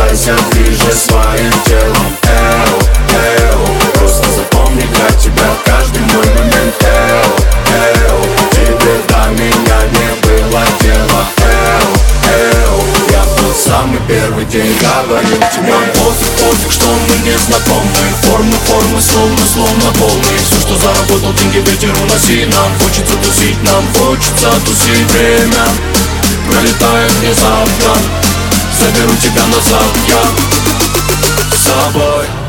Прикасайся ближе своим телом. Эу, эу, просто запомни, для тебя каждый мой момент. Эу, эу, тебе до меня не было дела. Эу, эу, я в тот самый первый день говорил тебе. Нам пофиг, пофиг, что мы не знакомы. Формы, словно полные. Все, что заработал, деньги ветер уноси. Нам хочется тусить, нам хочется тусить. Время пролетает внезапно. Заберу тебя назад я с собой.